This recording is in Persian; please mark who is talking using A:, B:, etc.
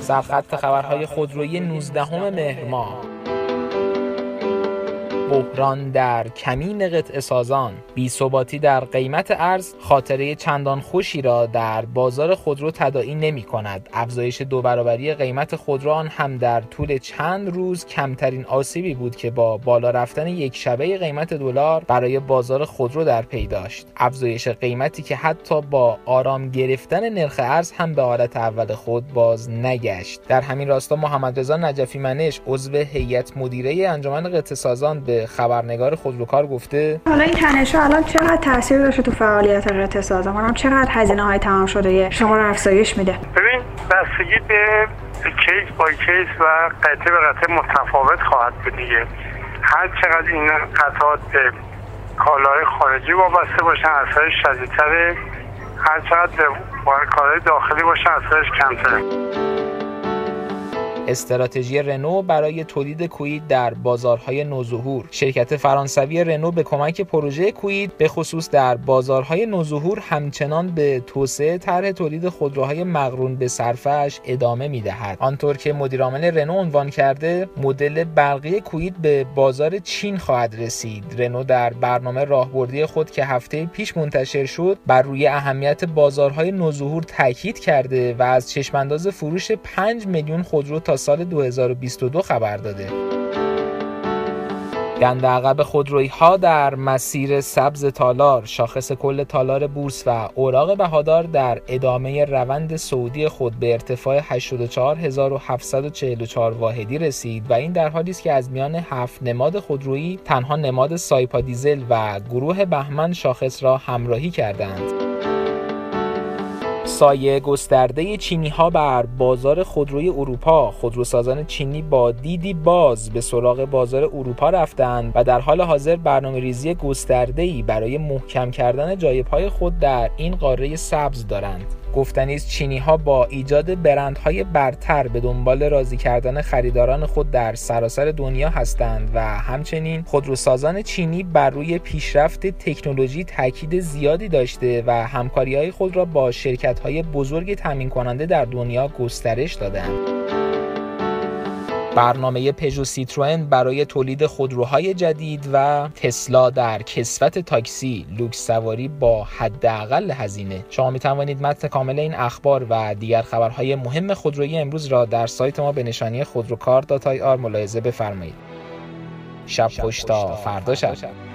A: سرخط خبرهای خودرویی 19 مهر ماه. بحران در کمین قطعه سازان، بی‌ثباتی در قیمت ارز خاطره چندان خوشی را در بازار خودرو تداعی نمی‌کند. افزایش 2 برابری قیمت خودرو آن هم در طول چند روز کمترین آسیبی بود که با بالا رفتن یک شبه قیمت دلار برای بازار خودرو در پی داشت. افزایش قیمتی که حتی با آرام گرفتن نرخ ارز هم به حالت اول خود باز نگشت. در همین راستا محمد رضا نجفی منش عضو هیئت مدیره انجمن قطعه سازان به خبرنگار خودروکار گفته
B: حالا این تنش‌ها الان چقدر تاثیر داشته تو فعالیت قطعه سازمان؟ چقدر هزینه‌های تمام شده شما رو افزایش میده؟
C: ببین بستگی به کیس با کیس و قطعه به قطعه متفاوت خواهد بود دیگه. هر چقدر این قطعات به کالای خارجی وابسته باشن اثرش شدیدتره، هر چقدر به کالای داخلی باشن اثرش کمتره.
A: استراتژی رنو برای تولید کوید در بازارهای نوظهور. شرکت فرانسوی رنو به کمک پروژه کوید به خصوص در بازارهای نوظهور همچنان به توسعه طرح تولید خودروهای مقرون به صرفه‌اش ادامه می‌دهد. آنطور که مدیرعامل رنو عنوان کرده، مدل برقی کوید به بازار چین خواهد رسید. رنو در برنامه راهبردی خود که هفته پیش منتشر شد، بر روی اهمیت بازارهای نوظهور تاکید کرده و از چشمانداز فروش 5 میلیون خودرو تا سال 2022 خبر داده. گند عقب خودرویی‌ها در مسیر سبز تالار، شاخص کل تالار بورس و اوراق بهادار در ادامه روند صعودی خود به ارتفاع 84744 واحدی رسید و این در حالی است که از میان 7 نماد خودرویی تنها نماد سایپا دیزل و گروه بهمن شاخص را همراهی کردند. سایه گسترده چینی‌ها بر بازار خودروی اروپا. خودروسازان چینی با دیدی باز به سراغ بازار اروپا رفتند و در حال حاضر برنامه‌ریزی گسترده‌ای برای محکم کردن جایپای خود در این قاره سبز دارند. گفتنی است چینی‌ها با ایجاد برندهای برتر به دنبال راضی کردن خریداران خود در سراسر دنیا هستند و همچنین خودروسازان چینی بر روی پیشرفت تکنولوژی تاکید زیادی داشته و همکاری‌های خود را با شرکت‌های بزرگ تامین کننده در دنیا گسترش دادند. برنامه پژو سیتروئن برای تولید خودروهای جدید و تسلا در کسوت تاکسی، لوکس سواری با حداقل هزینه. شما می توانید متن کامل این اخبار و دیگر خبرهای مهم خودرویی امروز را در سایت ما به نشانی خودروکار.ir ملاحظه بفرمایید. شب خوش تا فردا شب.